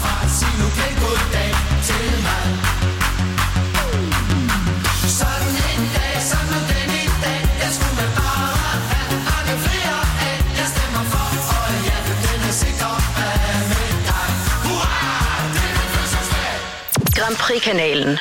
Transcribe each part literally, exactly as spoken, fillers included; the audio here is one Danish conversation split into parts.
fra, sig nu pænt goddag til mig. Sådan en dag, sådan den i dag, jeg skulle man bare have mange flere af. Jeg stemmer for, og ja, den er sikker med dig. Hurra, det er fødselsdag. Grand Prix-kanalen.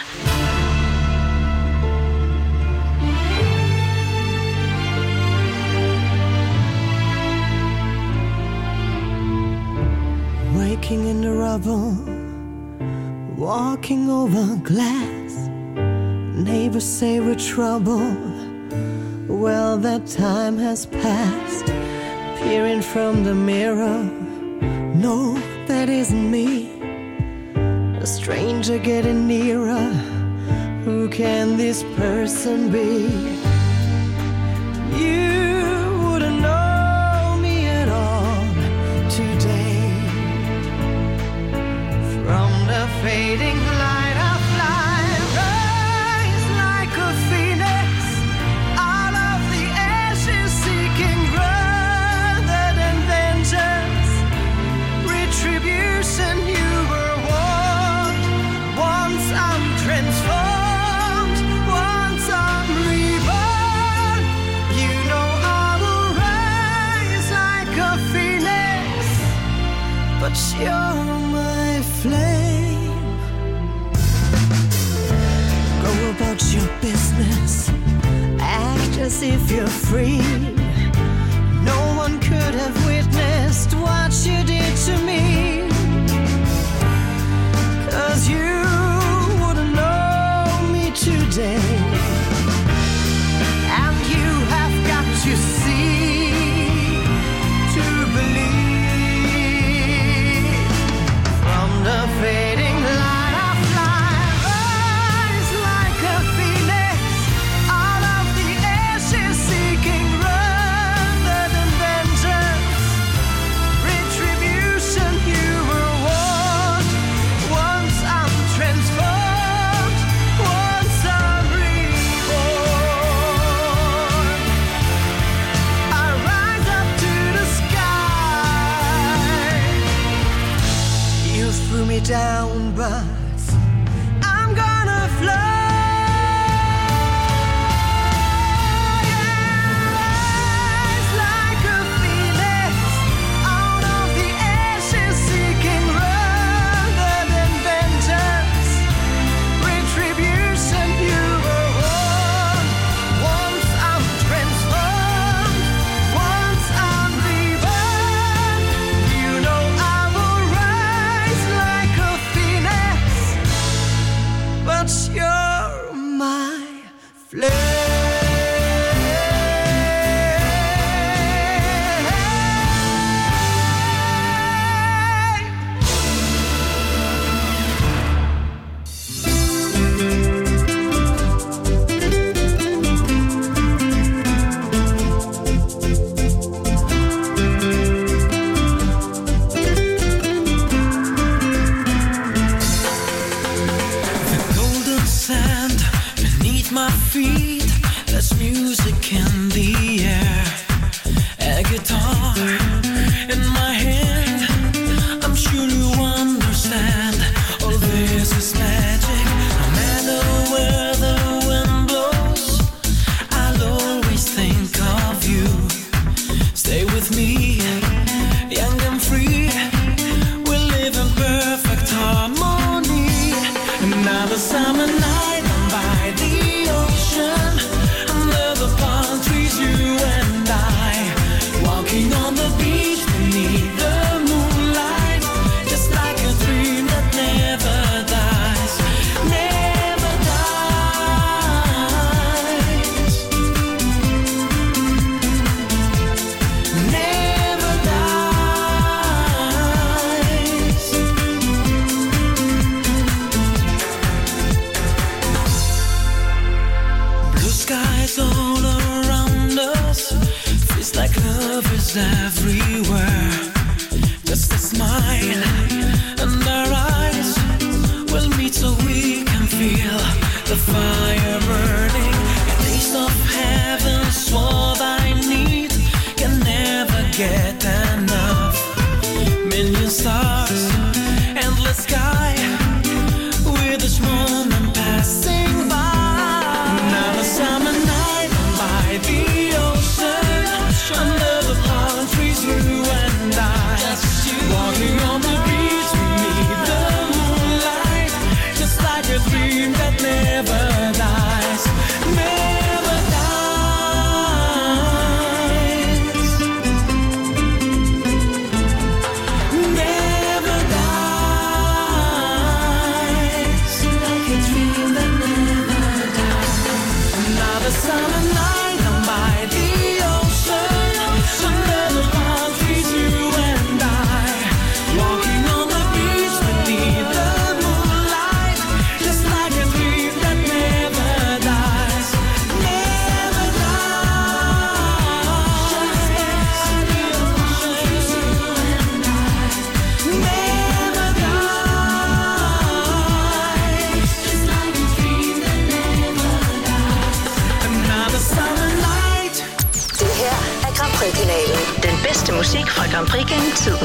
Waking in the rubble, walking over glass. Neighbors say we're trouble. Well, that time has passed. Peering from the mirror, no, that isn't me. A stranger getting nearer. Who can this person be? You wouldn't know me at all today. From the fading light I fly, rise like a phoenix, out of the ashes seeking rather than vengeance. Retribution you were warned. Once I'm transformed, once I'm reborn. You know I will rise like a phoenix, but you're my flame. Go about your business, act as if you're free. No one could have witnessed what you did to me. 'Cause you wouldn't know me today. And you have got to see to believe. From the fading light I fly, rise like a phoenix, out of the ashes seeking rather than vengeance. Retribution you were warned. Once I'm transformed, once I'm reborn. I rise up to the sky. You threw me down, but I'm gonna fly. Rise like a phoenix, out of the ashes seeking rather than vengeance. Retribution you were warned. Once I'm transformed, once I'm reborn. You know I will rise like a phoenix, but you're my flame. Golden sand beneath my feet. There's music in the air. A guitar in my hand. I'm sure you understand. All this is magic. No matter where the wind blows, I'll always think of you. Stay with me, young and free. We live in perfect harmony. Another summer night, I'm by the ocean, under the palm trees, you and I, walking on the beach beneath the moonlight, just like a dream that never dies, never dies, never dies. Blue skies all around us, feels like love is everywhere. Just a smile and our eyes will meet so we can feel the fire burning. A taste of heaven's what I need, can never get enough. Million stars, endless musik fra Grand Prix gennem tiden.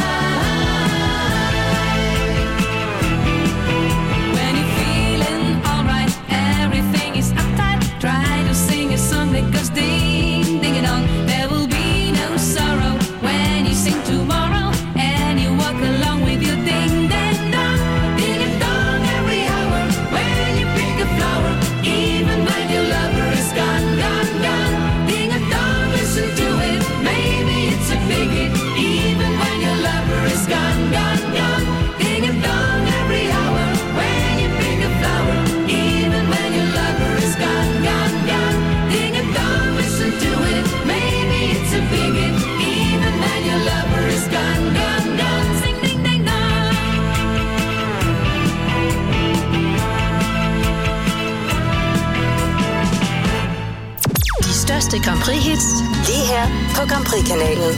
When you're feeling all bedste Grand Prix-hits lige her på Grand Prix-kanalen.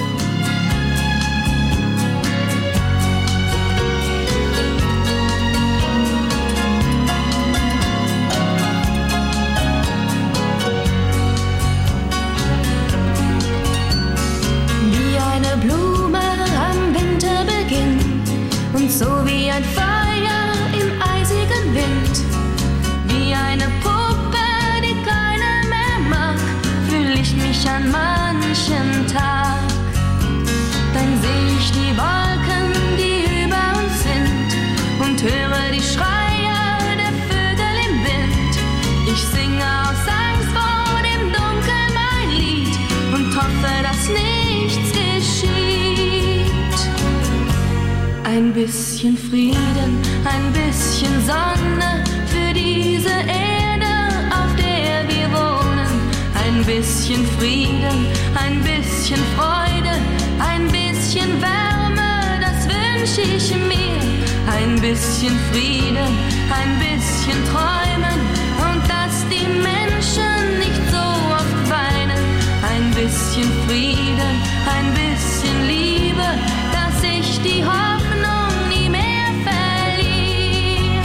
Wie eine Blume am Winterbeginn und so wie ein Feuer im eisigen Wind, wie eine Puppe, die keiner mehr mag, fühl ich mich an manchen Tag. Dann seh ich die Wolken, die über uns sind, und höre die Schreie der Vögel im Wind. Ich singe aus Angst vor dem Dunkel mein Lied und hoffe, dass nichts geschieht. Ein bisschen Frieden, ein bisschen Sonne für diese Erde, auf der wir wohnen. Ein bisschen Frieden, ein bisschen Freude, ein bisschen Wärme, das wünsche ich mir. Ein bisschen Frieden, ein bisschen Träumen und dass die Menschen nicht so oft weinen. Ein bisschen Frieden, ein bisschen Liebe, dass ich die Hoffnung nie mehr verliere.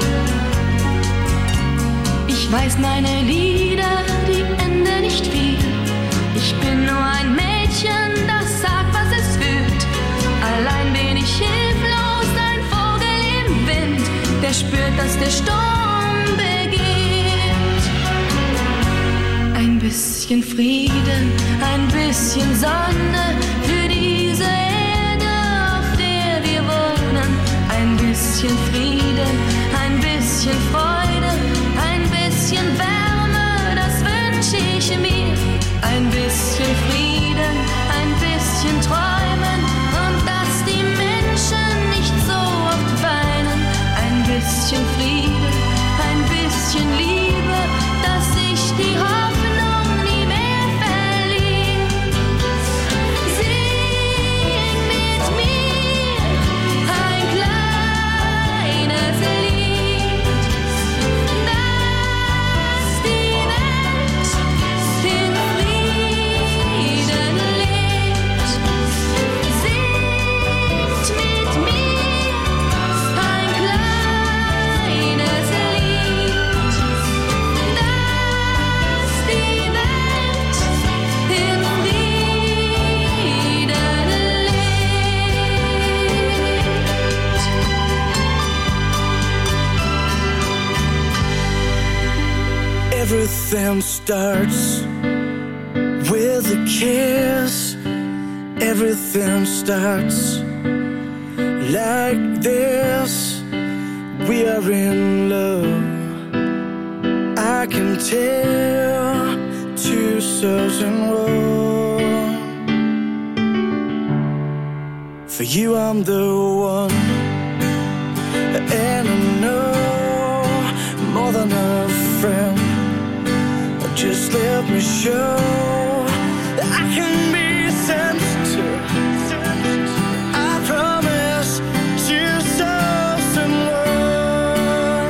Ich weiß meine Lieder, die enden nicht viel. Ich bin nur ein Mädchen, das sagt, was es fühlt. Allein bin ich hilflos, ein Vogel im Wind, der spürt, dass der Sturm beginnt. Ein bisschen Frieden, ein bisschen Sonne für diese Erde, auf der wir wohnen. Ein bisschen Frieden, ein bisschen Freude, ein bisschen Wärme, das wünsche ich mir. Ein bisschen Frieden, ein bisschen Träumen und dass die Menschen nicht so oft weinen. Ein bisschen Frieden, ein bisschen Liebe, dass ich die Hoffnung nie mehr verliere. Sing mit mir ein kleines Lied, dass die Welt in Frieden lebt. Singt mit mir ein kleines Lied, dass die Welt in Frieden lebt. Everything starts with a kiss. Everything starts like this. We are in love. I can tell two souls in one. For you I'm the one, and I know more than a friend. Just let me show that I can be sensitive. I promise two souls in one.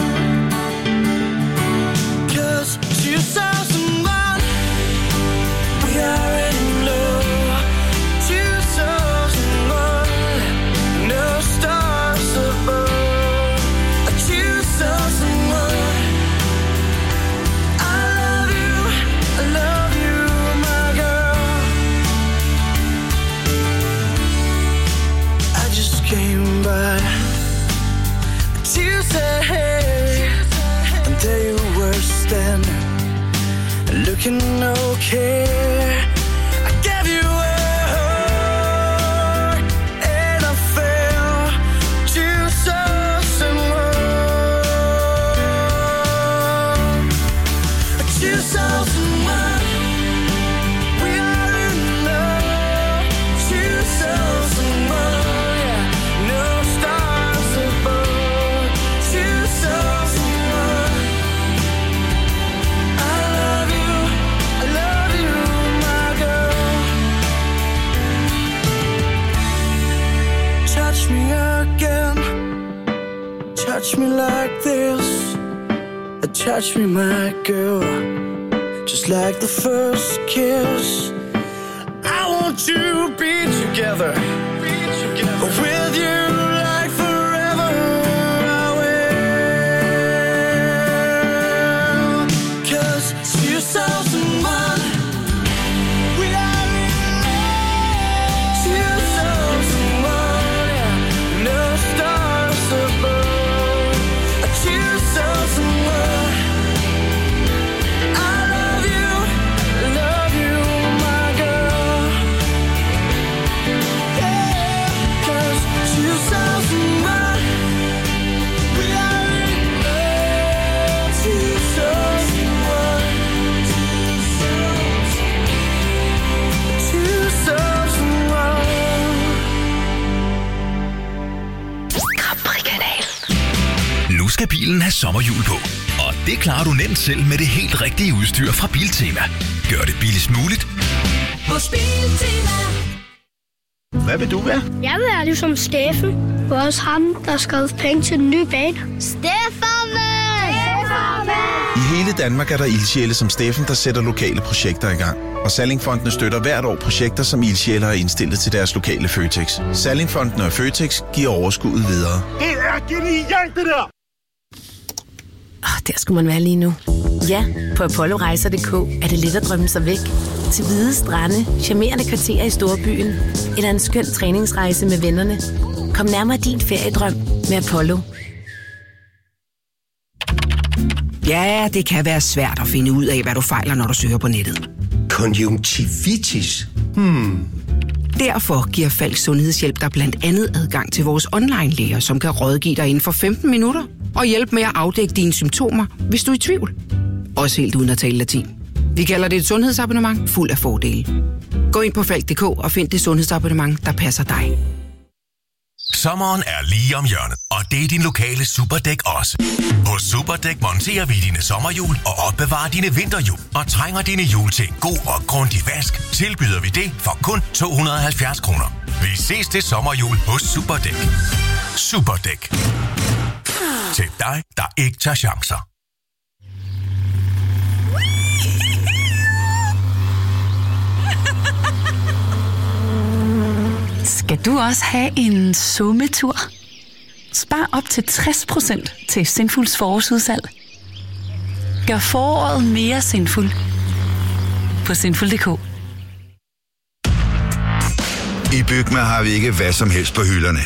'Cause two souls in one, we are in love. Two souls in one, no stars above. Two souls in one. I love you, I love you, my girl. I just came by to say hey, and there you were standing, looking okay. I gave you a hug, and I felt two souls in one. Two souls in one, we are in love. Two souls in one, yeah, no stars above. Two souls in one. I love you, I love you, my girl. Touch me again, touch me like this. Touch me, my girl. just like the first kiss. I want you to be together, be together with you like forever. I will, 'cause you saw someone. We are in love. You saw someone, no stars above. You saw someone. I love you, love you, my girl. Yeah, 'cause you saw someone. We are in love. You saw someone. You saw someone. Nu skal bilen have sommerhjul på, og det klarer du nemt selv med det helt rigtige udstyr fra Biltema. Gør det billigst muligt. Hos Biltema. Hvad vil du være? Jeg vil være ligesom Steffen. Det var også ham, der skrev penge til den nye bane. Steffen! I hele Danmark er der ildsjæle som Steffen, der sætter lokale projekter i gang. Og Sallingfondene støtter hvert år projekter, som ildsjæle har indstillet til deres lokale Føtex. Sallingfondene og Føtex giver overskuddet videre. Det er genialt, det der! Oh, der skulle man være lige nu. Ja, på apollorejser punktum d k er det let at drømme sig væk. Til hvide strande, charmerende kvarterer i storbyen, eller en skøn træningsrejse med vennerne. Kom nærmere din feriedrøm med Apollo. Ja, det kan være svært at finde ud af, hvad du fejler, når du søger på nettet. Konjunktivitis? Hmm. Derfor giver Falk Sundhedshjælp dig blandt andet adgang til vores online-læger, som kan rådgive dig inden for femten minutter og hjælpe med at afdække dine symptomer, hvis du er i tvivl. Også helt uden at tale latin. Vi kalder det et sundhedsabonnement fuld af fordele. Gå ind på falk punktum d k og find det sundhedsabonnement, der passer dig. Sommeren er lige om hjørnet, og det er din lokale Superdæk også. Hos Superdæk monterer vi dine sommerhjul og opbevarer dine vinterhjul. Og trænger dine hjul til en god og grundig vask, tilbyder vi det for kun to hundrede og halvfjerds kroner. Vi ses til sommerhjul hos Superdæk. Superdæk. Til dig, der ikke tager chancer. Skal du også have en sommetur? Spar op til tres procent til Sinfuls forårsudsalg. Gør foråret mere sinful på sinful punktum d k. I Bygma har vi ikke hvad som helst på hylderne.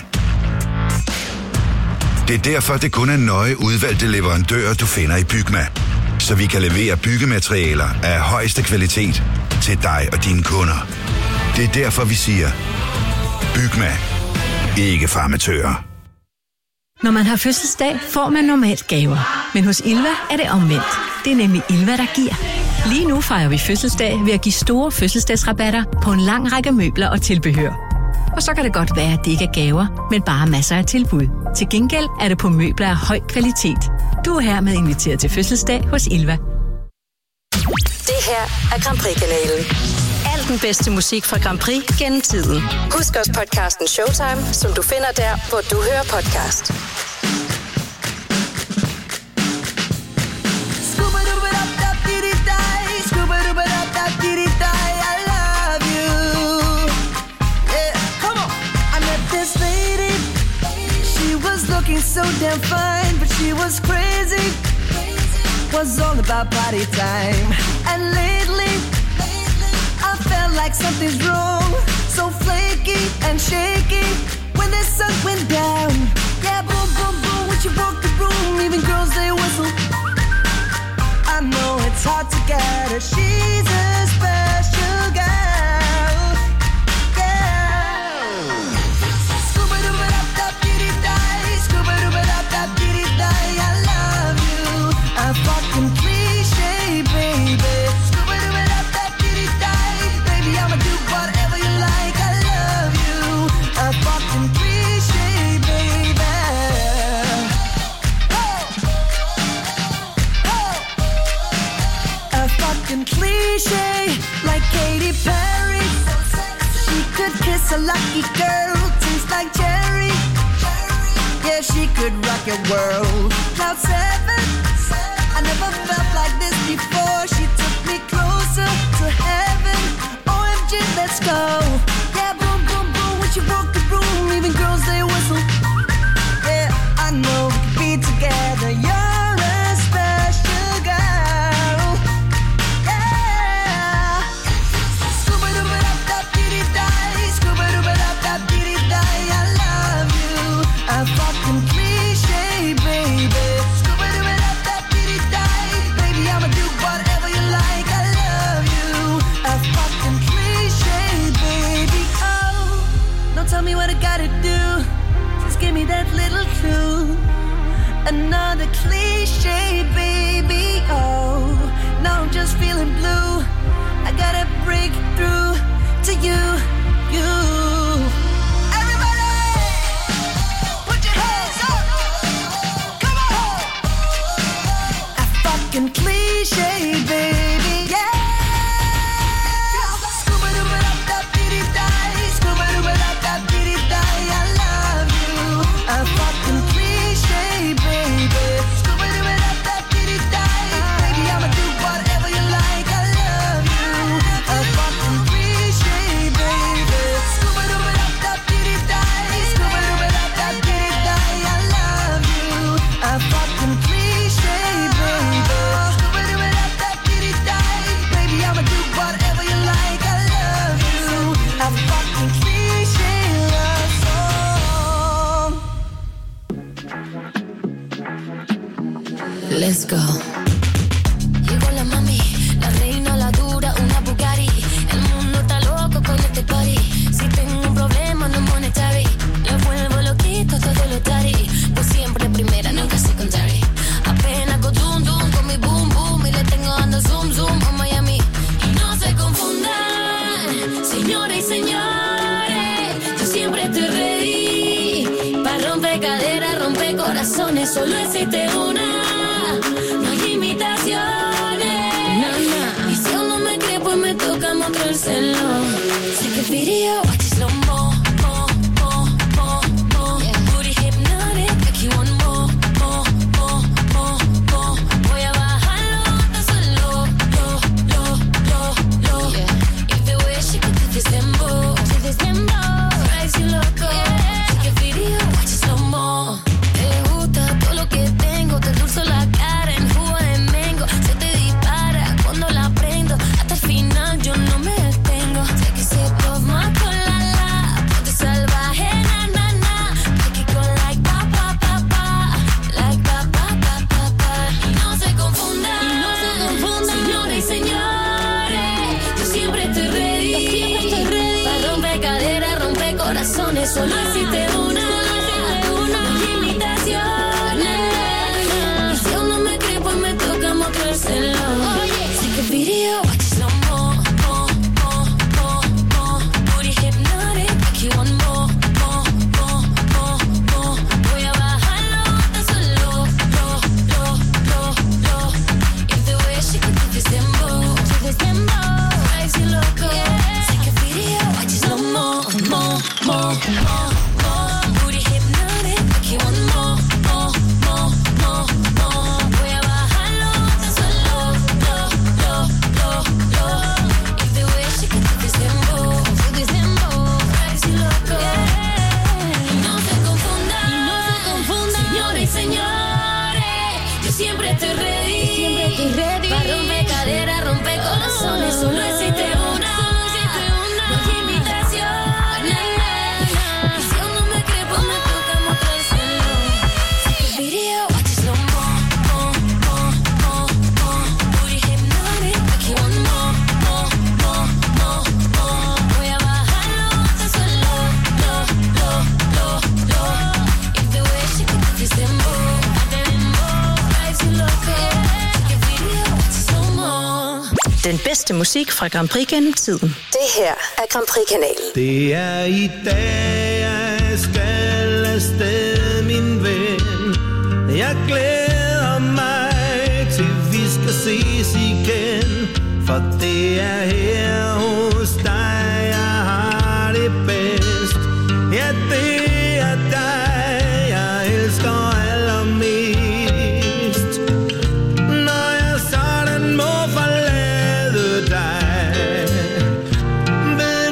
Det er derfor, det kun er nøje udvalgte leverandører, du finder i Bygma. Så vi kan levere byggematerialer af højeste kvalitet til dig og dine kunder. Det er derfor, vi siger, Bygma. Ikke farmatører. Når man har fødselsdag, får man normalt gaver. Men hos Ilva er det omvendt. Det er nemlig Ilva, der giver. Lige nu fejrer vi fødselsdag ved at give store fødselsdagsrabatter på en lang række møbler og tilbehør. Og så kan det godt være, at det ikke er gaver, men bare masser af tilbud. Til gengæld er det på møbler af høj kvalitet. Du er hermed inviteret til fødselsdag hos Ilva. Det her er Grand Prix-kanalen. Al den bedste musik fra Grand Prix gennem tiden. Husk også podcasten Showtime, som du finder der, hvor du hører podcast. So damn fine, but she was crazy. Was all about party time. And lately, I felt like something's wrong. So flaky and shaky when the sun went down. Yeah, boom, boom, boom, when she walked the room, even girls they whistle. I know it's hard to get her. She's a special girl. Yeah. Scuba dooba dap dap diddy die. Scuba dooba dap dap diddy die. I love you. A fucking cliche, baby. Scuba dooba dap dap diddy die. Baby, I'ma do whatever you like. I love you. A fucking cliche, baby. A fucking cliche, like Katy Perry. She could kiss a lucky girl, tastes like cherry. Yeah, she could rock your world. Cloud seven, I never felt like this before. She took me close. let's go. Yeah, boom, boom, boom, when she walk the room, even girls they whistle. Yeah, I know we could be together. You're a special girl. Yeah. Scuba-dooba-dap-dap-dee-dee-die, scuba-dooba-dap-dap-dee-dee-die. I love you. A fucking cliche, baby. Scuba-dooba-dap-dap-dee-dee-die. Baby, I'ma do whatever you like. I love you. A fucking cliche, baby. Oh, don't tell me what I gotta do. Just give me that little clue. Another cliche, baby. Oh, now I'm just feeling blue. I gotta break through to you, you. Everybody, put your hands up. Come on. A fucking cliche, baby. Yeah. Scuba-dooba-dap-dap-dee-dee-die, scuba-dooba-dap-dap-dee-dee-die. I love you. A fucking cliche, baby. Scuba-dooba-dap-dap-dee-dee-die. Baby, I'ma do whatever you like. I love you. A fucking cliche, baby. Scuba-dooba-dap-dap-dee-dee-die, scuba-dooba-dap-dap-dee-dee-die. I love you. A fucking cliche, baby. Scuba-dooba-dap-dap-dee-dee-die. Baby, I'ma do whatever you like. I love you. A fucking cliche love song. Let's go. Llegó la mami, la reina, la dura, una Bugatti. El mundo está loco con este party. Si tengo un problema no monetary, le vuelvo loquito todo lo tari. Pues siempre primera, nunca secondary. Apenas go dum dum con mi boom boom y le tengo dando zoom zoom a Miami. Y no se confundan, señores y señores, yo siempre estoy ready. Pa' romper caderas, romper corazones, solo existe una. No hay imitaciones. Y si aún no me cree, pues me toca mostrárselo. Take a video, watch it slow mo, mo, mo, mo, mo. Booty hypnotic, make you want more, more, more, more, more. Voy a bajarlo hasta solo, lo, lo, lo, lo. If the way she could do this dembow, do this dembow, drives you loco. Take a video, watch it slow mo. Te gusta todo lo que tengo, te endulzo la cara en jugo de mango. Se te dispara cuando la prendo, hasta el final yo no me detengo. Take a sip of my cola, la, ponte salvaje, na, na, na. Make it go like pa, pa, pa, pa, like pa, pa, pa, pa, pa. Y no se confundan, y no se confundan, señores y señores, yo siempre estoy ready. Yo siempre estoy ready. Pa' romper caderas, romper corazones, solo existe una. No hay imitaciones. Y si aún no me cree, pues me toca mostrárselo. Take a video, watch it slow mo, mo, mo, mo, mo. Booty hypnotic, make you want more, more, more, more, more. Voy a bajarlo hasta solo, lo, lo, lo, lo. If the way she could do this dembow, do this dembow, drives you loco. Take a video, watch it slow mo, mo, mo, mo, mo. Booty hypnotic, make you want more, more, more, more, more. Voy a bajarlo hasta solo, lo, lo, lo, lo. If the way she could do this dembow, do this dembow, drives you loco. Y no se confundan, y no se confundan, señores y señores, yo siempre estoy ready. Siempre estoy ready. Pa' romper caderas, romper corazones, solo existe una. No hay imitaciones. Y si aún no me cree, pues me toca mostrárselo. Take a video, watch it slow mo, mo, mo, mo, mo. Booty hypnotic, make you want more, more, more, more, more. Voy a bajarlo hasta solo, lo, lo, lo, lo. If the way she could do this dembow, dembow, drives you loco. Take a video, watch it slow mo. Den bedste musik fra Grand Prix gennem tiden. Det her er Grand Prix-kanalen. Det er i dag, jeg skal afsted, min ven. Jeg glæder mig til vi skal ses igen. For det er her hos dig, jeg har det bedst. Ja, det er dig, jeg elsker allermest. Når jeg sådan må forlade dig, ved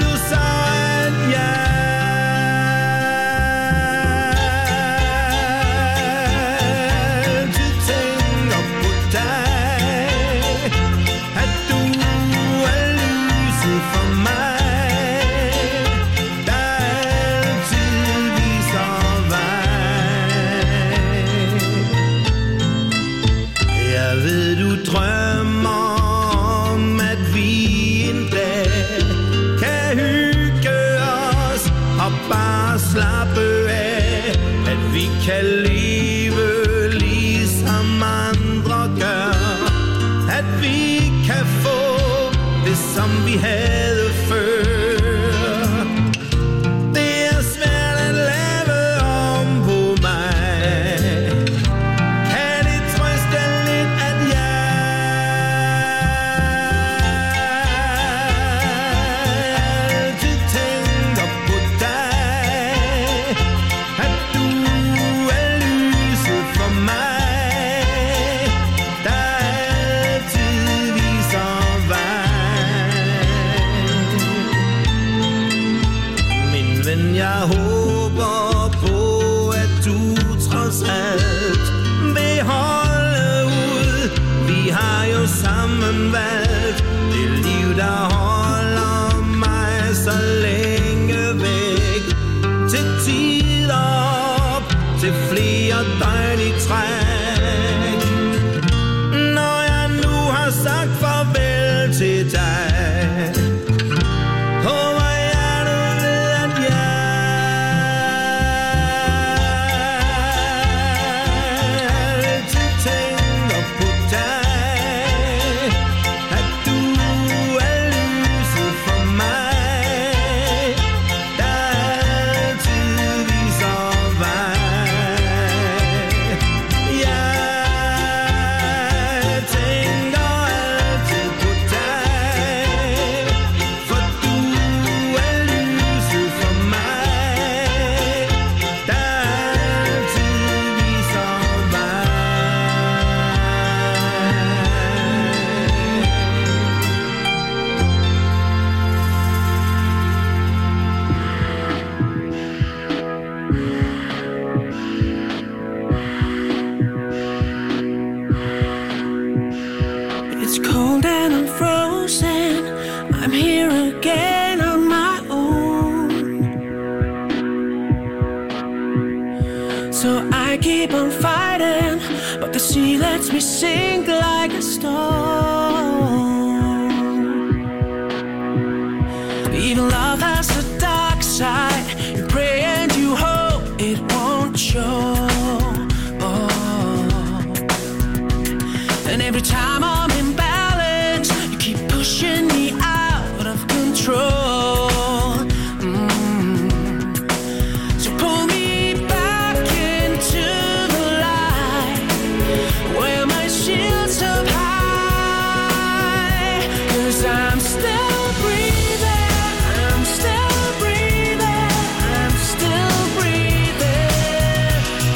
som vi havde før. Det er svært at lave om på mig. Kan det trøste lidt, at jeg altid tænker på dig, at du er lyset for mig, der altid viser vej. Min ven, jeg håber på, at du trods alt vil holde ud. Vi har jo sammen valgt det liv, der holder mig så længe væk. Til tider op, til flere døgn i træk. Når jeg nu har sagt farvel til dig, håber jeg, du ved, at jeg altid tænker på dig, at du er lyset for mig, der altid viser vej. Jeg tænker altid på dig, for du er lyset for mig, der altid viser vej. It's cold and I'm frozen. I'm here again on my own. So I keep on fighting, but the sea lets me sink like a stone. Even love has a dark side. You pray and you hope it won't show. And every time I'm in balance, you keep pushing me out of control. Mm. So pull me back into the light, where my shield's up high. 'Cause I'm still breathing, I'm still breathing, I'm still breathing.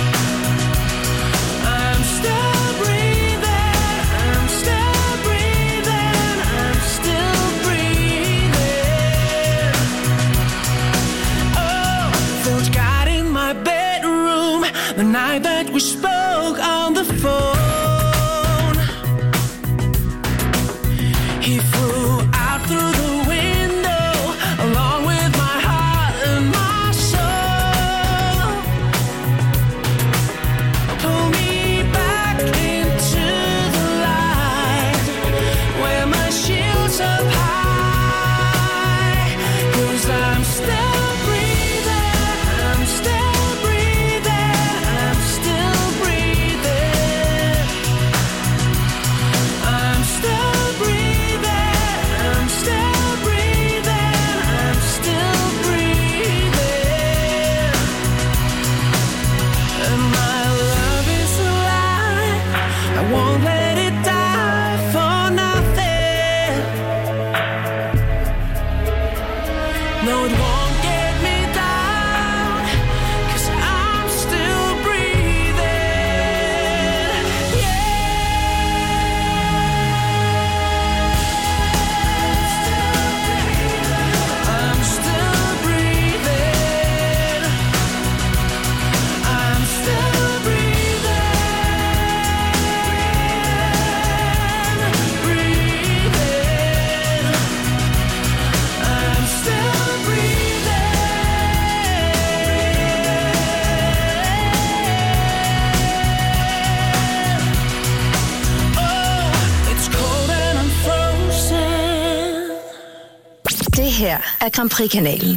I'm still breathing, I'm still breathing, I'm still breathing. Oh, felt God in my bedroom the night that we spoke on the phone. He flew out through the window along with my heart and my soul. Pull me back into the light, where my shield's up high. 'Cause I'm still breathing, I'm still breathing, I'm still breathing. I'm still breathing, I'm still breathing, I'm still breathing. And my love is alive, I won't let it die for nothing. No, it won't get me down, 'cause I'm still breathing. I'm still breathing. I'm still breathing. Breathing. I'm still breathing. Oh, it's cold and I'm frozen. Det her er Grand Prix-kanalen.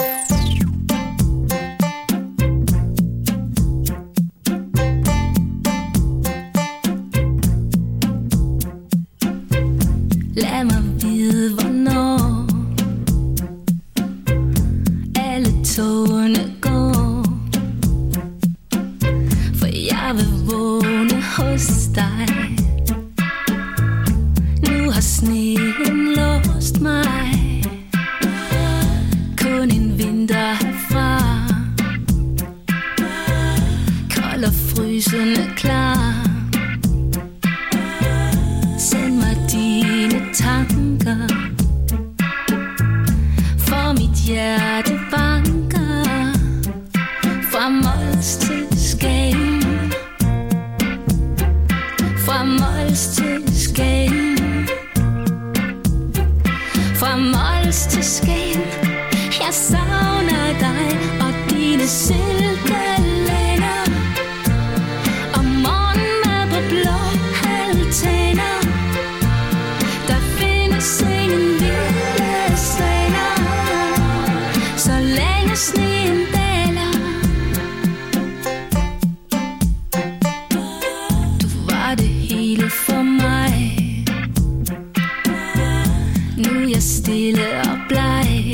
Lad mig vide, hvornår Jeg vil vågne hos dig. Nu har sneen låst mig. Kun en vinter herfra. Kold og frysende klar. Send mig dine tanker. For mit hjerte banker. Fra Mols til Skagen. Fra Mols til Skagen. Fra Mols til Skagen. Jeg savner dig og dine silkelænder. Og morgenmad på blå altaner. Der findes ingen vilde svaner. Så længe sneen daler. Du var det hele for mig. Nu er jeg stille og bleg.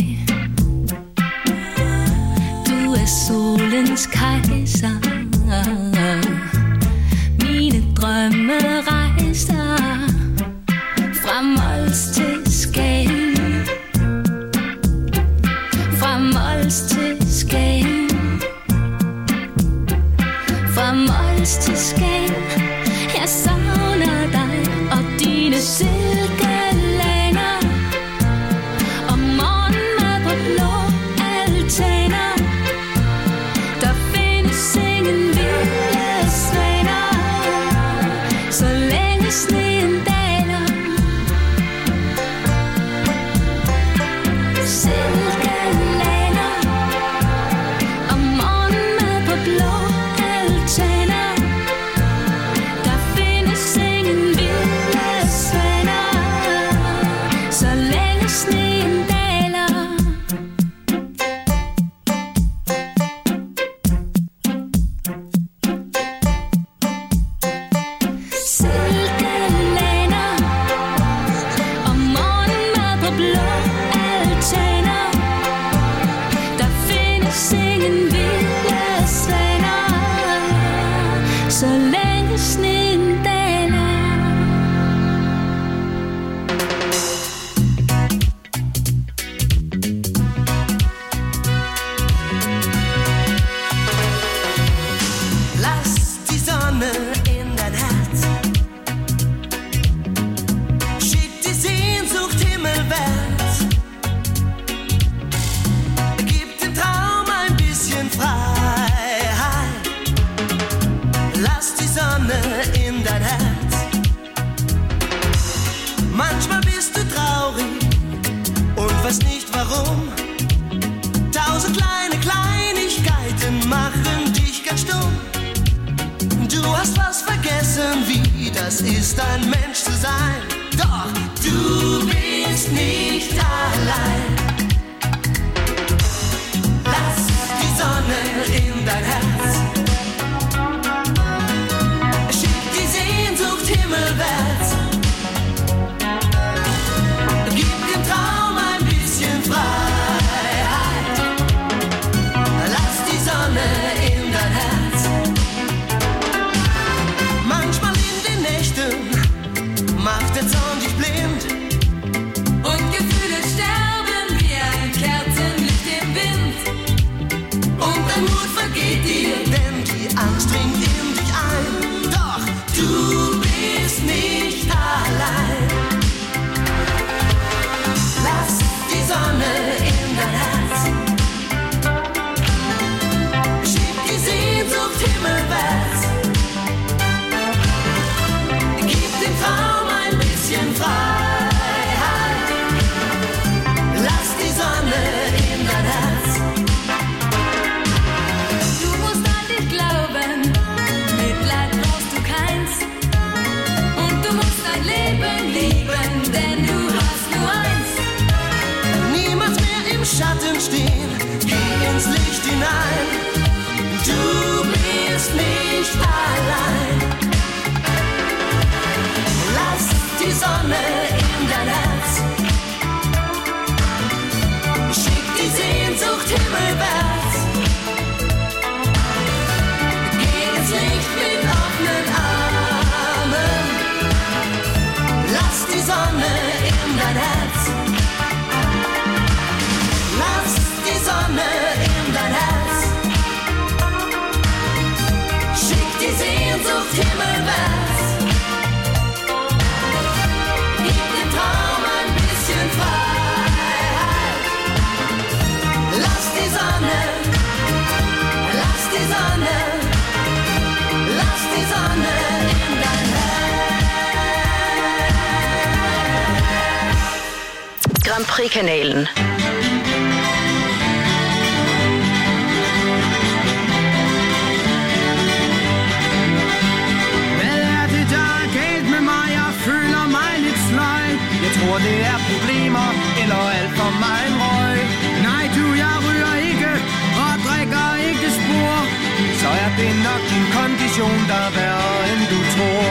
Du er solens kejser. Mine drømme rejser. Fra Mols til Skagen. Fra Mols til Skagen. Fra Mols til Skagen. Jeg savner dig og dine silkelænder. Og morgenmad på blå altaner. Der findes ingen vilde svaner. Så længe sneen daler. Silkelænder. Og morgenmad på blå altaner. Der findes ingen vilde svaner. Så længe sneen daler. Silkelænder. Og morgenmad på blå altaner. Der findes ingen vilde svaner. Så længe sneen daler. Lass die Sonne in dein Herz. Schick die Sehnsucht himmelwärts. Gib dem Traum ein bisschen Freiheit. Lass die Sonne in dein Herz. Manchmal bist du traurig und weißt nicht warum. Tausend kleine Kleinigkeiten machen dich ganz stumm. Du hast was vergessen, wie das ist, ein Mensch zu sein. Doch du bist nicht allein. Lass die Sonne in dein Herz. Schick die Sehnsucht himmelwärts. Gib dem Traum ein bisschen Freiheit. Lass die Sonne in dein Herz. Manchmal in den Nächten macht der Zorn dich blind. Und Gefühle sterben wie ein Kerzenlicht im Wind. Und dein Mut vergeht dir, denn die Angst dringt in dich ein. Doch du bist nicht allein. Lass die Sonne in dein Herz. Schick die Sehnsucht himmelwärts. Gib dem Traum ein bisschen Freiheit. Lass die Sonne in dein Herz. Du musst an dich glauben. Mitleid brauchst du keins. Und du musst dein Leben lieben, denn du hast nur eins. Niemals mehr im Schatten stehen, geh ins Licht hinein. Du bist nicht allein. Lass die Sonne in dein Herz. Schick die Sehnsucht himmelwärts. Geh ins Licht mit Grand Prix-kanalen. Jeg tror det er problemer eller alt for meget røg. Nej du, jeg ryger ikke og drikker ikke spor. Så er det nok din kondition, der er værre end du tror.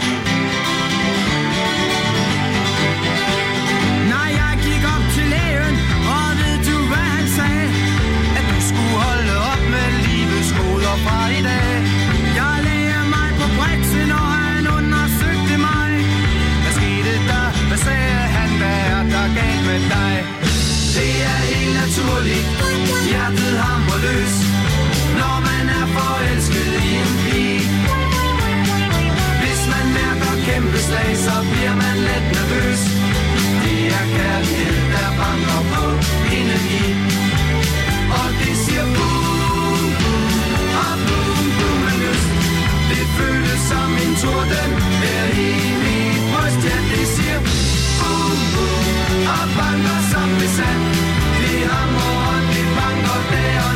Nej, jeg gik op til lægen, og ved du hvad han sagde? At du skulle holde op med livets goder fra i dag. Jeg lagde mig på briksen, og han undersøgte mig. Hvad skete der? Hvad sagde han? Hvad er der galt med dig? Det er helt naturligt. Hjertet hamrer løs, når man er forelsket i en pige. Hvis man mærker kæmpe slag, så bliver man let nervøs. Det er kærlighed, der banker på indeni. Og det siger boom, boom, og boom, boom med lyst. Det føles som en torden her i mit bryst. Ja, det siger boom, boom, og banker som besat. Det hamrer og det banker dag og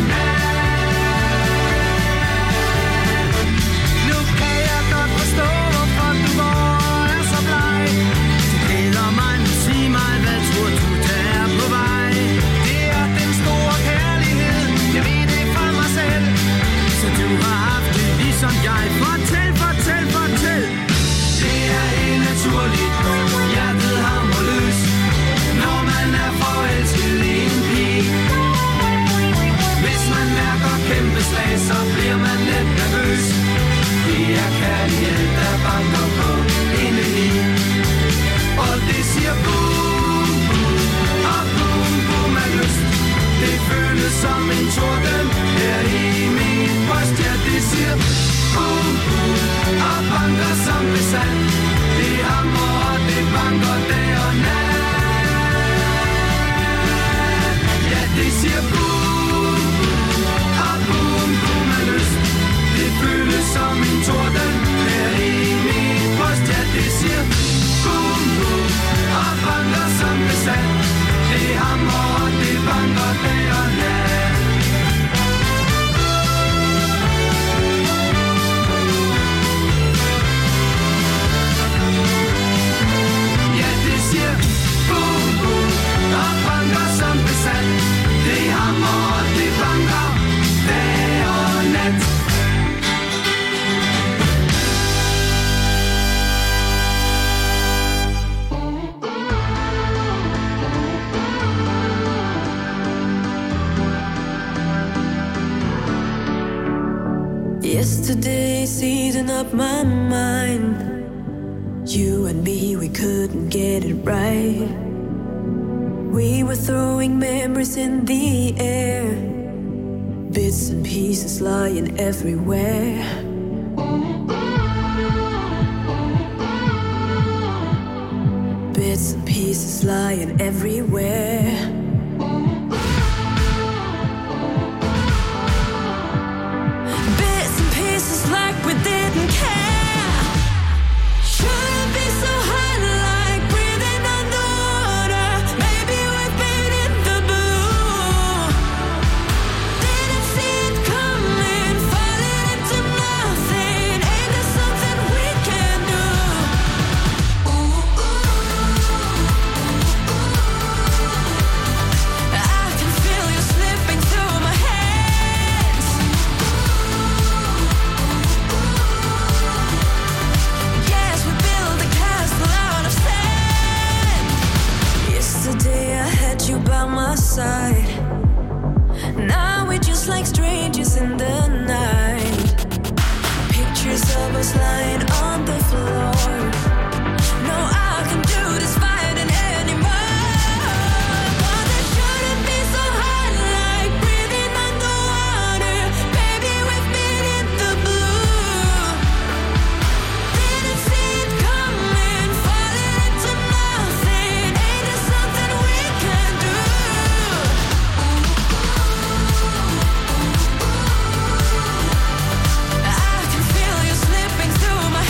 nat. Nu kan jeg godt forstå, hvorfor du går og er så bleg. Du gælder mig, nu sig mig, hvad tror du, der er på vej? Det er den store kærlighed, jeg ved det fra mig selv. Så du har haft det ligesom jeg. Fortæl, fortæl, fortæl. Det er helt naturligt, hjertet hamrer løs, når man er forelsket i en pige. Hvis man mærker kæmpe slag, så bliver man lidt nervøs. Det er kærlighed, der banker på indeni. Og det siger boom, boom, og boom, boom er lyst. Det føles som en torden her i mit bryst. Ja, det siger boom, boom, og banker som besat. Det hamrer og det banker dag og nat. Ja, det siger boom, og boom, boom er lyst. Det føles som en torden her i mit bryst. Ja, det siger boom, boom, og banker som besat. Det hamrer og det banker dag og nat. Ja, det siger boom, boom, og banker som besat. Det hamrer og det banker dag og nat. Yesterday's eating up my mind. You and me, we couldn't get it right. We were throwing memories in the air, bits and pieces lying everywhere. Bits and pieces lying everywhere. Bits and pieces like we didn't care. Shouldn't be so hard like breathing underwater. Maybe we've been in the blue. Didn't see it coming, falling into nothing. Ain't there something we can do? Ooh, ooh. I can feel you slipping through my hands. Yes, we built a castle out of sand. Yesterday I had you by my side. Now we're just like strangers in the night. Pictures of us lying on the floor. No, I can do this fighting anymore. But it shouldn't be so hard like breathing underwater. Baby, we've been in the blue. Didn't see it coming, falling into nothing. Ain't there something we can do? I can feel you slipping through my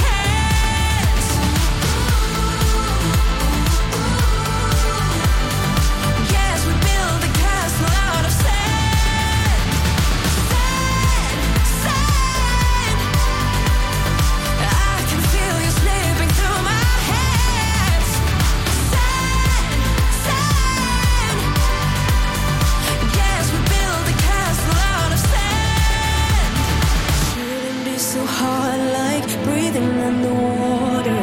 like breathing underwater.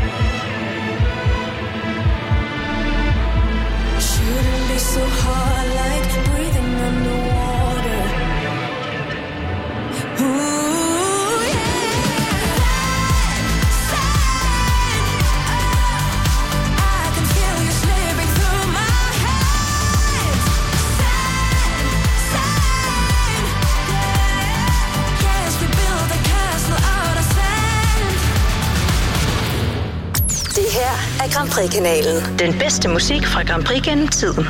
Shouldn't be so hard like breathing underwater. Ooh, yeah. Sand, sand, oh, I can feel you slipping through my hands. Sand, sand, yeah. Yes, we built a castle out of sand. Det her er Grand Prix-kanalen. Den bedste musik fra Grand Prix gennem tiden.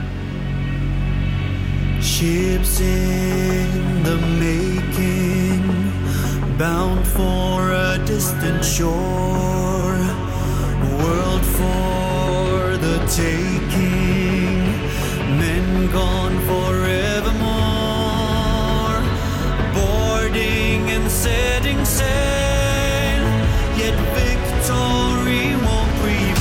Ships in the making, bound for a distant shore, world for the taking, men gone forevermore, boarding and setting sail, yet victory won't prevail.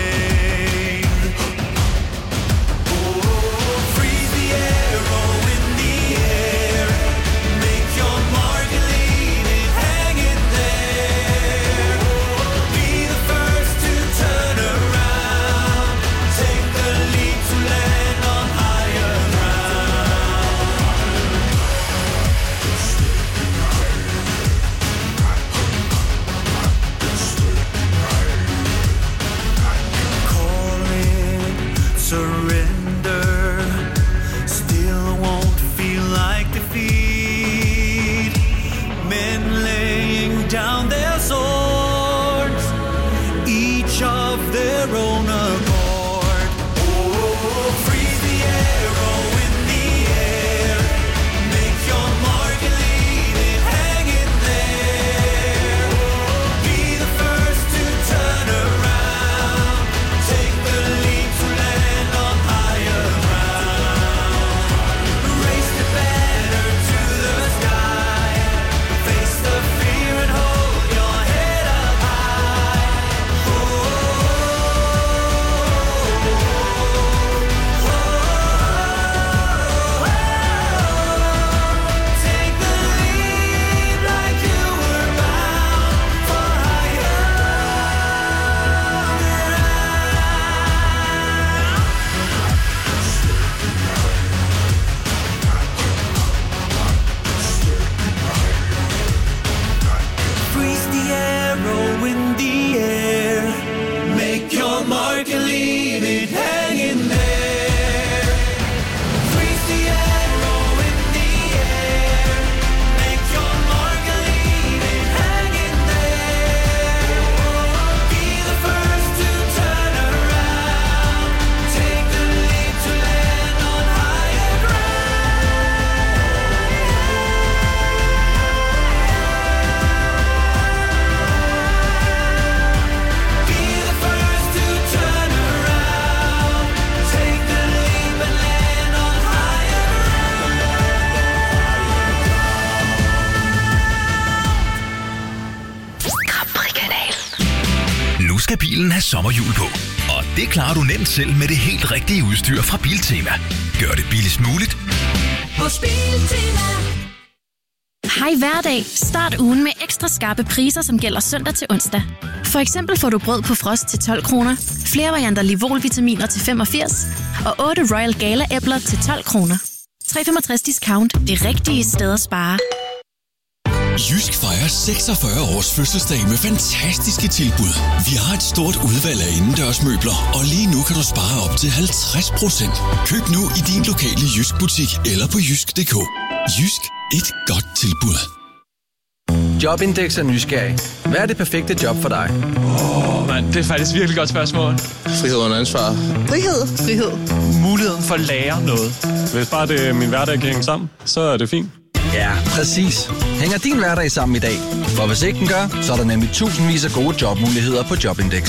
Oh, freeze the arrow in the air, make your mark and leave it hanging there. Be the first to turn around, take the lead to land on higher calling, surrender, still won't feel like defeat. Men laying down their swords, each of their own accord. Oh, freeze the arrow in the air, make your mark and leave it hanging there. Be the first to turn around, take the lead to land on higher ground. Raise the banner to the sky, face the fear and hold your head up high. Oh, take the lead like you were bound for higher freeze the arrow in the air, make your mark and leave it hanging there. Freeze the arrow in the air, make your mark and leave it hanging there. Be the first to turn around, take the lead to land on higher Be the first to turn around, take the leap and land on higher Grand Prix-kanalen. Nu skal bilen have sommerhjul på. Og det klarer du nemt selv med det helt rigtige udstyr fra Biltema. Gør det billigst muligt. Hos Biltema. Hej hverdag. Start ugen med ekstra skarpe priser, som gælder søndag til onsdag. For eksempel får du brød på frost til tolv kroner, flere varianter Livol-vitaminer til femogfirs og otte Royal Gala-æbler til tolv kroner. tre komma femogtres discount. Det rigtige sted at spare. Jysk fejrer seksogfyrre års fødselsdag med fantastiske tilbud. Vi har et stort udvalg af indendørsmøbler, og lige nu kan du spare op til halvtreds procent. Køb nu i din lokale Jysk butik eller på jysk punktum d k. Jysk. Et godt tilbud. Jobindex er nysgerrig. Hvad er det perfekte job for dig? Åh, oh, mand, det er faktisk et virkelig godt spørgsmål. Frihed under ansvar. Frihed. Frihed. Muligheden for at lære noget. Hvis bare det min hverdag kan hænge sammen, så er det fint. Ja, præcis. Hænger din hverdag sammen i dag? For hvis ikke den gør, så er der nemlig tusindvis af gode jobmuligheder på Jobindex.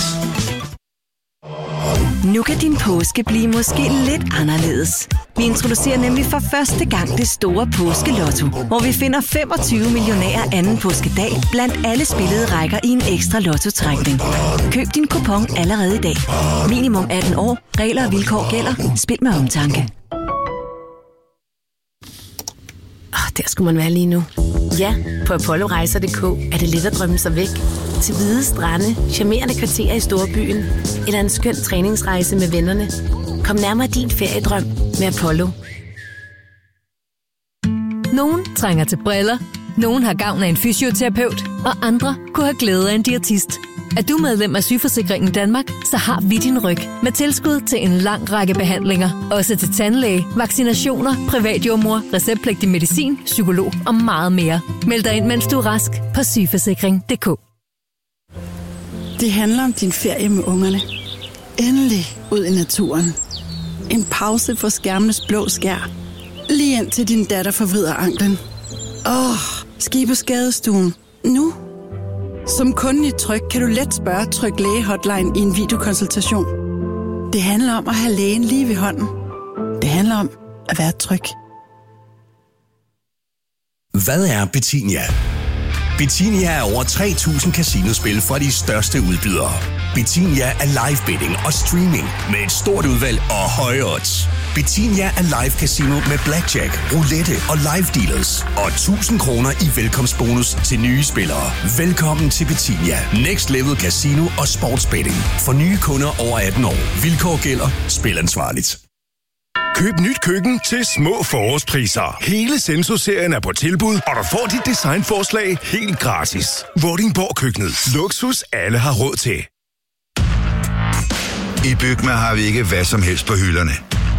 Nu kan din påske blive måske lidt anderledes. Vi introducerer nemlig for første gang det store påskelotto, hvor vi finder femogtyve millionærer anden påskedag blandt alle spillede rækker i en ekstra lottotrækning. Køb din kupon allerede i dag. Minimum atten år. Regler og vilkår gælder. Spil med omtanke. Der skulle man være lige nu. Ja, på apollo rejser punktum d k er det let at drømme sig væk. Til hvide strande, charmerende kvarterer i storbyen, eller en skøn træningsrejse med vennerne. Kom nærmere din feriedrøm med Apollo. Nogen trænger til briller, nogen har gavn af en fysioterapeut, og andre kunne have glæde af en diætist. Er du medlem af Sygeforsikringen Danmark, så har vi din ryg med tilskud til en lang række behandlinger. Også til tandlæge, vaccinationer, privatjordmor, receptpligtig medicin, psykolog og meget mere. Meld dig ind, mens du er rask på sygeforsikring punktum d k. Det handler om din ferie med ungerne. Endelig ud i naturen. En pause for skærmenes blå skær. Lige ind til din datter forvrider anklen. Åh, oh, ski på skadestuen. Nu. Som kunde i Tryg kan du let spørge Tryg Læge Hotline i en videokonsultation. Det handler om at have lægen lige ved hånden. Det handler om at være tryg. Hvad er Betinia? Betinia er over tre tusind casinospil fra de største udbydere. Betinia er live betting og streaming med et stort udvalg og høje odds. Betinia er live casino med blackjack, roulette og live dealers. Og tusind kroner i velkomstbonus til nye spillere. Velkommen til Betinia. Next Level Casino og Sportsbetting. For nye kunder over atten år. Vilkår gælder. Spil ansvarligt. Køb nyt køkken til små forårspriser. Hele Senso-serien er på tilbud, og du får dit designforslag helt gratis. Vordingborg Køkkenet. Luksus alle har råd til. I Bygma har vi ikke hvad som helst på hylderne.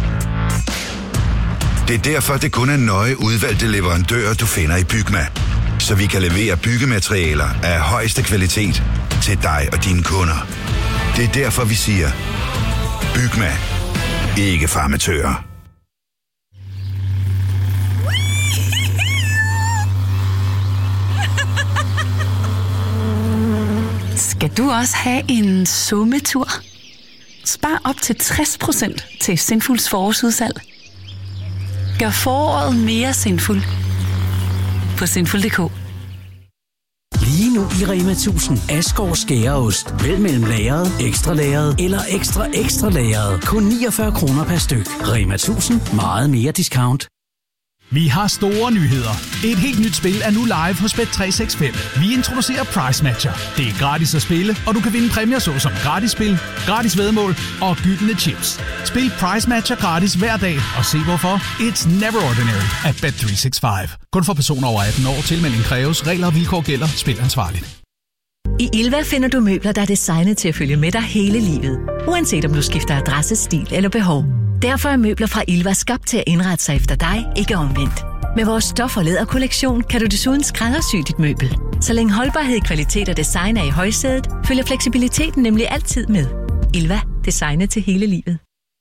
Det er derfor, det kun er nøje udvalgte leverandører, du finder i Bygma. Så vi kan levere byggematerialer af højeste kvalitet til dig og dine kunder. Det er derfor, vi siger, Bygma. Ikke farmatører. Skal du også have en sommetur? Spar op til tres procent til Sinfuls forårsudsalg. Gør foråret mere sinful på sinful punktum d k. Lige nu i Rema tusind Asgaard Skæreost. Vælg mellem lagret, ekstra lagret eller ekstra ekstra lagret. Kun niogfyrre kroner per styk. Rema tusind. Meget mere discount. Vi har store nyheder. Et helt nyt spil er nu live hos Bet tre seks fem. Vi introducerer Price Matcher. Det er gratis at spille, og du kan vinde præmier såsom gratis spil, gratis væddemål og gyldne chips. Spil Price Matcher gratis hver dag, og se hvorfor. It's never ordinary at Bet tre seks fem. Kun for personer over atten år. Tilmelding kræves. Regler og vilkår gælder. Spil ansvarligt. I Ilva finder du møbler, der er designet til at følge med dig hele livet. Uanset om du skifter adresse, stil eller behov. Derfor er møbler fra Ilva skabt til at indrette sig efter dig, ikke omvendt. Med vores stof- og læderkollektion kan du desuden skræddersy dit møbel. Så længe holdbarhed, kvalitet og design er i højsædet, følger fleksibiliteten nemlig altid med. Ilva. Designet til hele livet.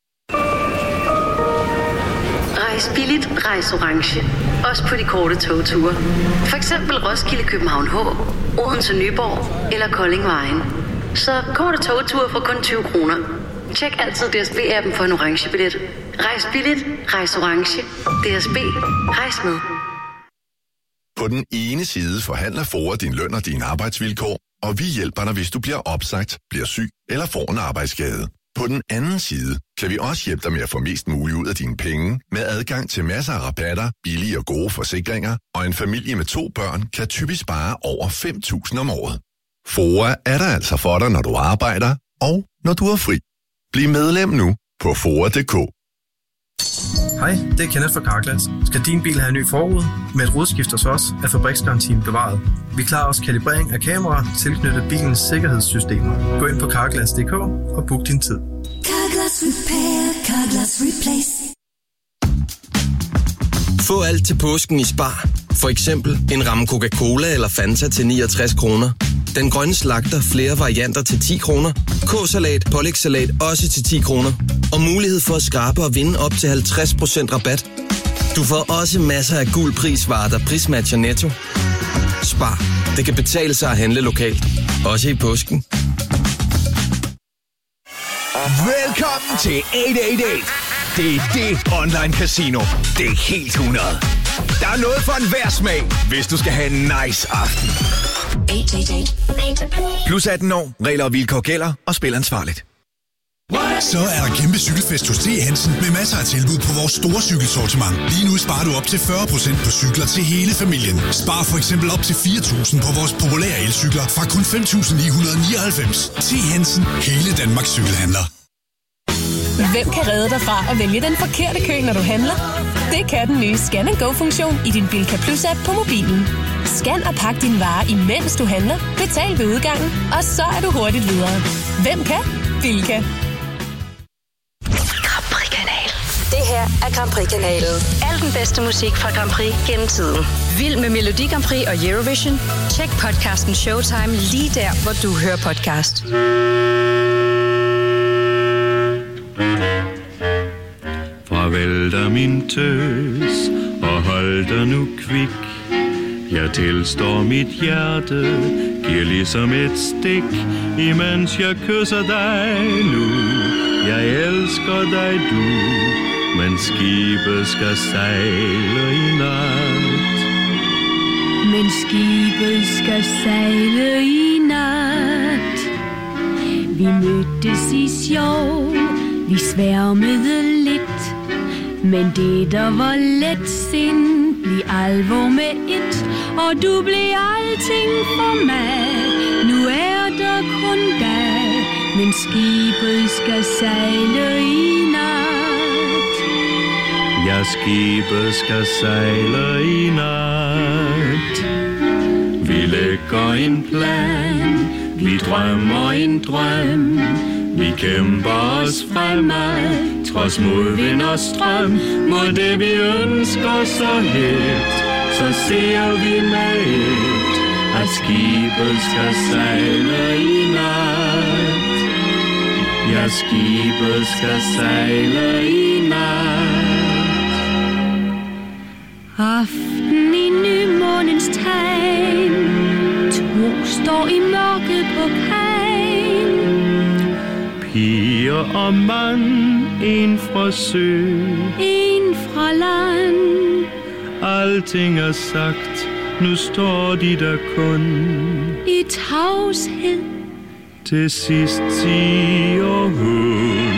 Rejs billigt, rejs orange. Også på de korte togture. For eksempel Roskilde, København H, Odense, Nyborg eller Kolding Vejen. Så korte togture for kun tyve kroner. Tjek altid D S B-appen for en orange billet. Rejs billigt, rejs orange. D S B. Rejs med. På den ene side forhandler FOA din løn og dine arbejdsvilkår, og vi hjælper dig, hvis du bliver opsagt, bliver syg eller får en arbejdsskade. På den anden side kan vi også hjælpe dig med at få mest muligt ud af dine penge, med adgang til masser af rabatter, billige og gode forsikringer, og en familie med to børn kan typisk spare over fem tusind om året. FOA er der altså for dig, når du arbejder, og når du er fri. Bliv medlem nu på foa punktum d k. Hej, det er Kenneth fra Carglass. Skal din bil have en ny forrude? Med et rodskift hos os er fabriksgarantien bevaret. Vi klarer også kalibrering af kameraer tilknyttet bilens sikkerhedssystemer. Gå ind på carglass punktum d k og book din tid. Carglass Repair, Carglass Replace. Få alt til påsken i Spar. For eksempel en ramme Coca-Cola eller Fanta til niogtres kroner. Den grønne slagter flere varianter til ti kroner. K-salat, pålægssalat også til ti kroner. Og mulighed for at skrabe og vinde op til halvtreds procent rabat. Du får også masser af guld prisvarer, der prismatcher Netto. Spar. Det kan betale sig at handle lokalt. Også i påsken. Velkommen til otte otte otte. Det er det online casino. Det er helt hundrede. Der er noget for enhver smag, hvis du skal have en nice aften. Plus atten år, regler og vilkår gælder, og spil ansvarligt. Så er der kæmpe cykelfest hos T. Hansen med masser af tilbud på vores store cykelsortiment. Lige nu sparer du op til fyrre procent på cykler til hele familien. Spar for eksempel op til fire tusind på vores populære elcykler fra kun fem tusind ni hundrede nioghalvfems. T. Hansen, hele Danmarks cykelhandler. Hvem kan redde dig fra at vælge den forkerte kø, når du handler? Det kan den nye Scan and Go-funktion i din Bilka Plus-app på mobilen. Scan og pak din vare, imens du handler. Betal ved udgangen, og så er du hurtigt videre. Hvem kan? Bilka. Det her er Grand Prix-kanalen. Al den bedste musik fra Grand Prix gennem tiden. Vild med Melodi Grand Prix og Eurovision? Tjek podcasten Showtime lige der, hvor du hører podcast. Farvel da min tøs, og hold dig nu kvik. Jeg tilstår mit hjerte, giver ligesom et stik, imens jeg kysser dig nu. Jeg elsker dig du, men skibet skal sejle i nat. Men skibet skal sejle i nat. Vi mødtes i sjov, vi sværmede lidt, men det der var let sind, blev alvor med et, og du blev alting for mig. Nu er der kun dig, men skibet skal sejle i nat. Ja, skibet skal sejle i nat. Vi lægger en plan, vi drømmer en drøm. Vi kæmper os fremad, trods modvind og strøm. Mod det vi ønsker så helt, så ser vi med et, at skibet skal sejle i nat. Ja, skibet skal sejle i nat. Aften i nymånens tegn, to står i mørket på kajen. Piger og mand, en fra sø, en fra land. Alting er sagt, nu står de der kun i tavshed. Til sidst siger hun: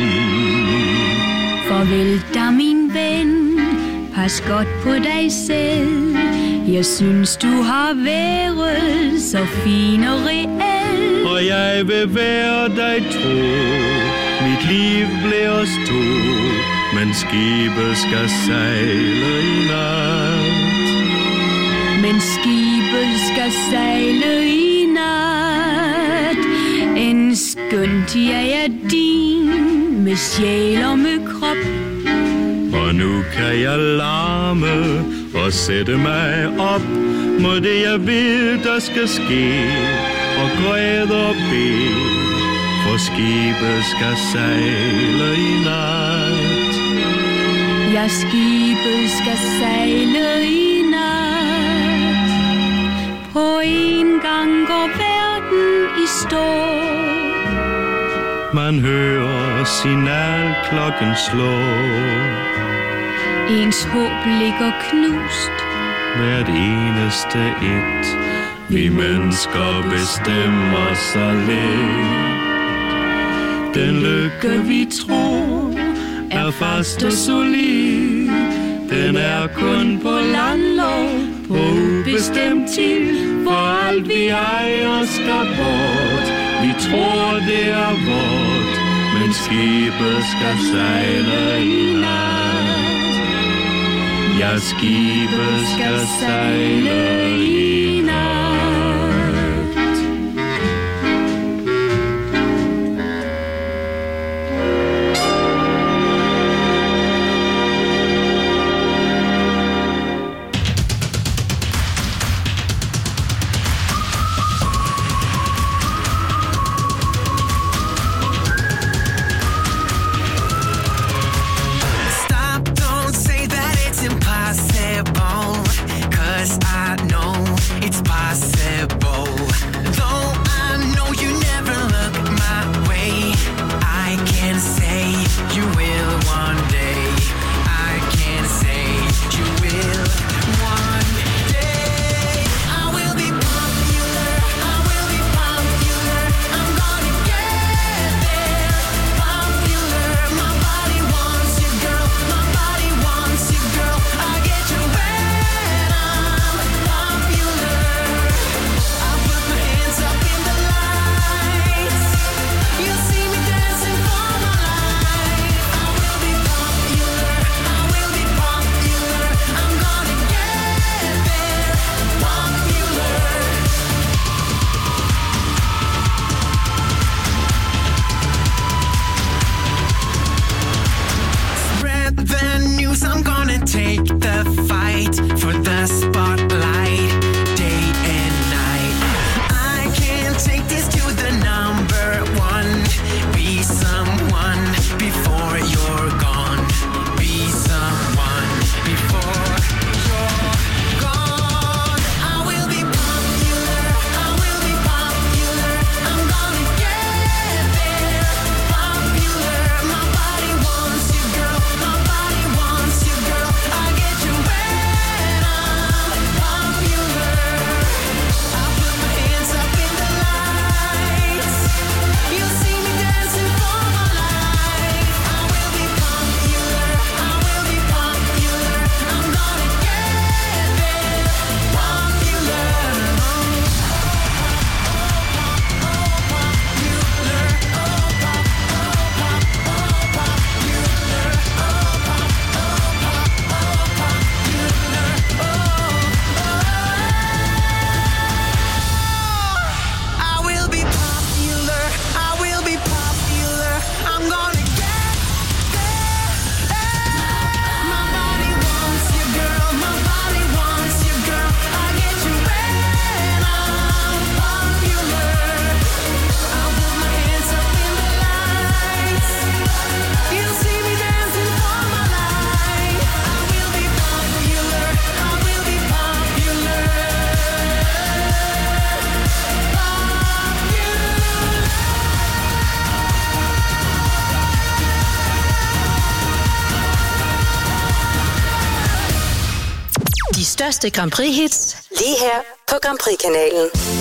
farvel da min ven, pas godt på dig selv. Jeg synes du har været så fin og reel, og jeg vil være dig tro. Mit liv bliver stå, men skibet skal sejle i nat. Men skibet skal sejle i nat. En skønt jeg er din, med sjæl og med krop. Og nu kan jeg larme og sætte mig op mod det jeg ved der skal ske, og græde og bede, for skibet skal sejle i nat. Ja, skibet skal sejle i nat. På en gang går verden i stå. Man hører signalklokken slå. Ens håb ligger knust. Hvert eneste et, vi mennesker bestemmer så lidt. Den lykke vi tror er fast og solid. Den er kun på landlov, på ubestemt tid. For alt vi ejer skal bort. Vi tror det er vort, men skibet skal sejle i nat. Ja, skibet skal sejle i nat. It's bedste Grand Prix hits lige her på Grand Prix-kanalen.